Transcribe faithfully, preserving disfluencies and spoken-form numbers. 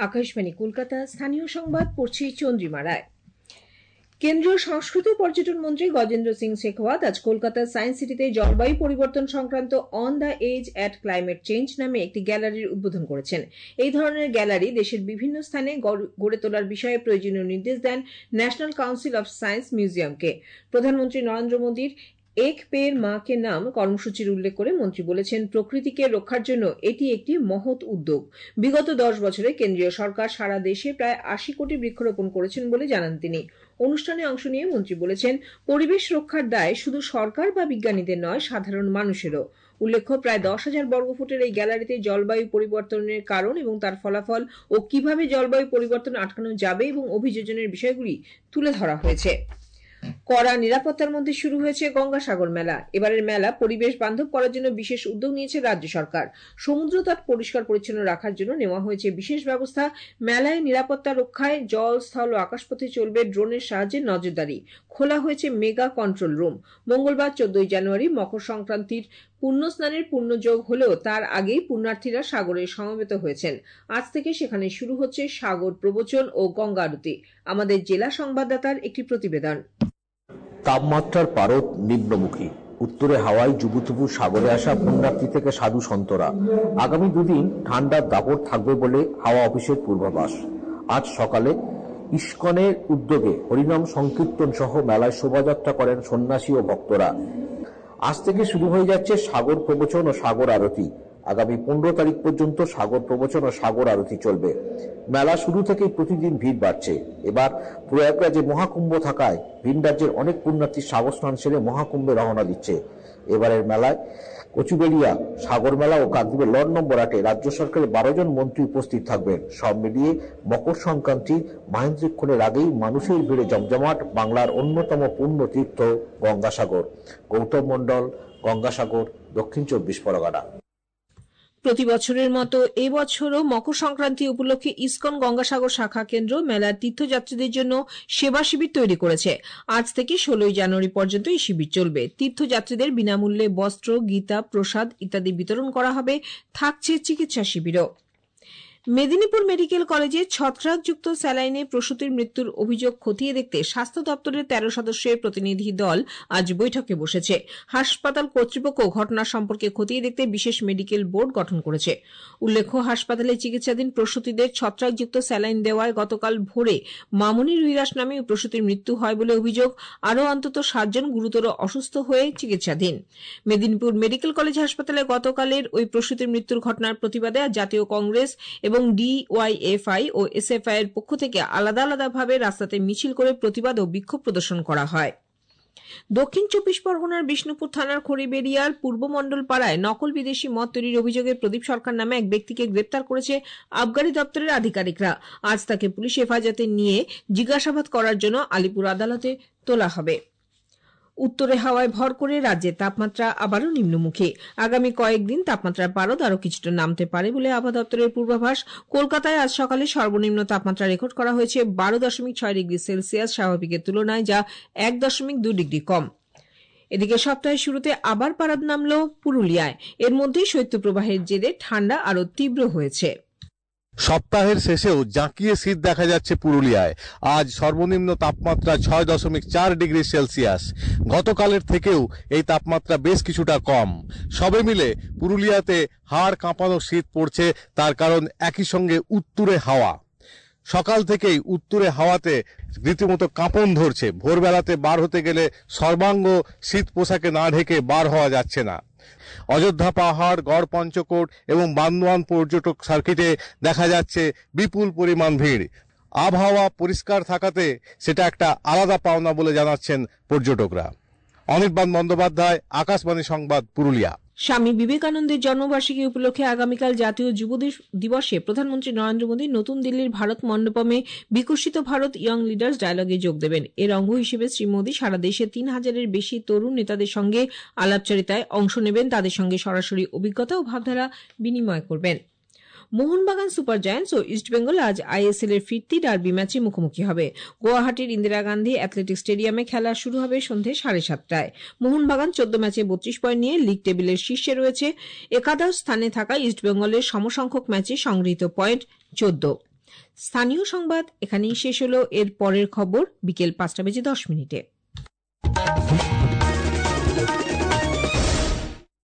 আকাশবাণী কলকাতা স্থানীয় সংবাদ পড়ছি চন্দ্রিমা রায়। কেন্দ্রীয় সংস্কৃতি পর্যটন মন্ত্রী গজেন্দ্র সিং শেখাওয়াত আজ কলকাতার সায়েন্স সিটিতে জলবায়ু পরিবর্তন সংক্রান্ত on the edge at climate change নামে একটি গ্যালারির উদ্বোধন করেছেন। এই ধরনের গ্যালারি দেশের বিভিন্ন স্থানে গড়ে তোলার বিষয়ে প্রয়োজনীয় নির্দেশ দেন ন্যাশনাল কাউন্সিল অফ সায়েন্স মিউজিয়ামকে। প্রধানমন্ত্রী নরেন্দ্র মোদীর এক পেড় মা কে নাম কর্মসূচির উল্লেখ করে মন্ত্রী বলেছেন, প্রকৃতিকে রক্ষার জন্য এটি একটি মহৎ উদ্যোগ। বিগত দশ বছরে কেন্দ্রীয় সরকার সারা দেশে প্রায় আশি কোটি বৃক্ষরোপণ করেছেন বলে জানান তিনি। অনুষ্ঠানে অংশ নিয়ে মন্ত্রী বলেছেন, পরিবেশ রক্ষার দায় শুধু সরকার বা বিজ্ঞানীদের নয়, সাধারণ মানুষেরও। উল্লেখ্য, প্রায় দশ হাজার বর্গফুটের এই গ্যালারিতে জলবায়ু পরিবর্তনের কারণ এবং তার ফলাফল ও কিভাবে জলবায়ু পরিবর্তন আটকানো যাবে এবং অভিযোজনের বিষয়গুলি তুলে ধরা হয়েছে। কড়া নিরাপত্তার মধ্যে শুরু হয়েছে গঙ্গাসাগর মেলা। এবারের মেলা পরিবেশ বান্ধব করার জন্য বিশেষ উদ্যোগ নিয়েছে রাজ্য সরকার। সমুদ্র তট পরিষ্কার পরিচ্ছন্ন রাখার জন্য নেওয়া হয়েছে বিশেষ ব্যবস্থা। মেলায় নিরাপত্তা রক্ষায় জল, স্থল ও আকাশপথে চলবে ড্রোনের সাহায্যে নজরদারি। খোলা হয়েছে মেগা কন্ট্রোল রুম। মঙ্গলবার চোদ্দই জানুয়ারি মকর সংক্রান্তির পুণ্য স্নানের পুণ্যযোগ হলেও তার আগেই পুণ্যার্থীরা সাগরে সমবেত হয়েছেন। আজ থেকে সেখানে শুরু হচ্ছে সাগর প্রবচন ও গঙ্গা আরতি। আমাদের জেলা সংবাদদাতার একটি প্রতিবেদন। তাপমাত্রার পারদ নিম্নমুখী। উত্তরে হাওয়ায় জুবুথুবু সাগরে আসা পুণ্যার্থী থেকে সাধু সন্তরা। আগামী দুদিন ঠান্ডার দাপট থাকবে বলে হাওয়া অফিসের পূর্বাভাস। আজ সকালে ইস্কনের উদ্যোগে হরিনাম সংকীর্তন সহ মেলায় শোভাযাত্রা করেন সন্ন্যাসী ও ভক্তরা। আজ থেকে শুরু হয়ে যাচ্ছে সাগর প্রবচন ও সাগর আরতি। আগামী পনেরো তারিখ পর্যন্ত সাগর প্রবচন ও সাগর আরতি চলবে। মেলা শুরু থেকেই প্রতিদিন ভিড় বাড়ছে। এবার প্রয়াগরাজে মহাকুম্ভ থাকায় ভিন রাজ্যের অনেক পুণ্যার্থী সাগর স্নান সেরে মহাকুম্ভে রওনা দিচ্ছে। এবারের মেলায় কচুবেড়িয়া, সাগর মেলা ও কাকদ্বীপের লর্ড নম্বর আটে রাজ্য সরকারের বারো জন মন্ত্রী উপস্থিত থাকবেন। সব মিলিয়ে মকর সংক্রান্তি মাহেন্দ্রক্ষণের আগেই মানুষের ভিড়ে জমজমাট বাংলার অন্যতম পুণ্য তীর্থ গঙ্গাসাগর। গৌতম মন্ডল, গঙ্গাসাগর, দক্ষিণ চব্বিশ পরগনা। প্রতি বছরের মতো এবছরও মকর সংক্রান্তি উপলক্ষে ইসকন গঙ্গাসাগর শাখা কেন্দ্র মেলার তীর্থযাত্রীদের জন্য সেবা শিবির তৈরি করেছে। আজ থেকে ষোলোই জানুয়ারি পর্যন্ত এই শিবির চলবে। তীর্থযাত্রীদের বিনামূল্যে বস্ত্র, গীতা, প্রসাদ ইত্যাদি বিতরণ করা হবে। থাকছে চিকিৎসা শিবিরও। মেদিনীপুর মেডিকেল কলেজে ছত্রাকযুক্ত স্যালাইনে প্রসূতির মৃত্যুর অভিযোগ খতিয়ে দেখতে স্বাস্থ্য দপ্তরের তেরো সদস্যের প্রতিনিধি দল আজ বৈঠকে বসেছে। হাসপাতাল কর্তৃপক্ষ ঘটনা সম্পর্কে খতিয়ে দেখতে বিশেষ মেডিকেল বোর্ড গঠন করেছে। উল্লেখ্য, হাসপাতালে চিকিৎসাধীন প্রসূতিদের ছত্রাকযুক্ত স্যালাইন দেওয়ায় গতকাল ভোরে মামনি রুইদাস নামে প্রসূতির মৃত্যু হয় বলে অভিযোগ। আরও অন্তত সাতজন গুরুতর অসুস্থ হয়ে চিকিৎসাধীন। মেদিনীপুর মেডিকেল কলেজ হাসপাতালে গতকালের ওই প্রসূতির মৃত্যুর ঘটনার প্রতিবাদে জাতীয় কংগ্রেস এবং ডিওয়াইএফআই ও এসএফআই এর পক্ষ থেকে আলাদা আলাদাভাবে রাস্তাতে মিছিল করে প্রতিবাদ ও বিক্ষোভ প্রদর্শন করা হয়। দক্ষিণ চব্বিশ পরগনার বিষ্ণুপুর থানার খড়িবেড়িয়ার পূর্বমন্ডল পাড়ায় নকল বিদেশি মদ তৈরির অভিযোগে প্রদীপ সরকার নামে এক ব্যক্তিকে গ্রেপ্তার করেছে আবগারি দপ্তরের আধিকারিকরা। আজ তাকে পুলিশ হেফাজতে নিয়ে জিজ্ঞাসাবাদ করার জন্য আলিপুর আদালতে তোলা হবে। উত্তরে হাওয়ায় ভর করে রাজ্যের তাপমাত্রা আবারও নিম্নমুখী। আগামী কয়েকদিন তাপমাত্রার পারদ আরও কিছুটা নামতে পারে বলে আবহাওয়া দপ্তরের পূর্বাভাস। কলকাতায় আজ সকালে সর্বনিম্ন তাপমাত্রা রেকর্ড করা হয়েছে বারো দশমিক ছয় ডিগ্রি সেলসিয়াস, স্বাভাবিকের তুলনায় যা এক দশমিক দুই ডিগ্রি কম। এদিকে সপ্তাহের শুরুতে আবার পারদ নামল পুরুলিয়ায়। এর মধ্যেই শৈত্যপ্রবাহের জেরে ঠান্ডা আরও তীব্র হয়েছে। সপ্তাহের শেষেও জাঁকিয়ে শীত দেখা যাচ্ছে পুরুলিয়ায়। আজ সর্বনিম্ন তাপমাত্রা ছয় দশমিক চার ডিগ্রি সেলসিয়াস। গতকালের থেকেও এই তাপমাত্রা বেশ কিছুটা কম। সবে মিলে পুরুলিয়াতে হাড় কাঁপানো শীত পড়ছে। তার কারণ একই সঙ্গে উত্তুরে হাওয়া। সকাল থেকেই উত্তুরে হাওয়াতে রীতিমতো কাঁপন ধরছে। ভোরবেলাতে বার হতে গেলে সর্বাঙ্গ শীত পোশাকে না ঢেকে বার হওয়া যাচ্ছে না। অযোধ্যা পাহাড়, গড় পঞ্চকোট এবং বান্দোয়ান পর্যটক সার্কিটে দেখা যাচ্ছে বিপুল পরিমাণ ভিড়। আবহাওয়া পরিষ্কার থাকাতে সেটা একটা আলাদা পাওনা বলে জানাচ্ছেন পর্যটকরা। অনির্বাণ বন্দ্যোপাধ্যায়, আকাশবাণী সংবাদ, পুরুলিয়া। স্বামী বিবেকানন্দের জন্মবার্ষিকী উপলক্ষে আগামীকাল জাতীয় যুব দিবসে প্রধানমন্ত্রী নরেন্দ্র মোদী নতুন দিল্লির ভারত মণ্ডপমে বিকশিত ভারত ইয়ং লিডার্স ডায়ালগে যোগ দেবেন। এর অঙ্গ হিসেবে শ্রী মোদী সারা দেশে তিন হাজারের বেশি তরুণ নেতাদের সঙ্গে আলাপচারিতায় অংশ নেবেন। তাদের সঙ্গে সরাসরি অভিজ্ঞতা ও ভাবধারা বিনিময় করবেন। মোহনবাগান সুপার জায়ান্টস ও ইস্টবেঙ্গল আজ আইএসএল এর ফিরতি ডার্বি ম্যাচে মুখোমুখি হবে। গুয়াহাটির ইন্দিরা গান্ধী অ্যাথলেটিক স্টেডিয়ামে খেলা শুরু হবে সন্ধ্যে সাড়ে সাতটায়। মোহনবাগান চোদ্দ ম্যাচে বত্রিশ পয়েন্ট নিয়ে লিগ টেবিলের শীর্ষে রয়েছে। একাদশ স্থানে থাকা ইস্টবেঙ্গলের সমসংখ্যক ম্যাচে সংগৃহীত পয়েন্ট চোদ্দ। স্থানীয় সংবাদ এখানেই শেষ হলো। এর পরের খবর বিকেল পাঁচটা বেজে দশ মিনিটে।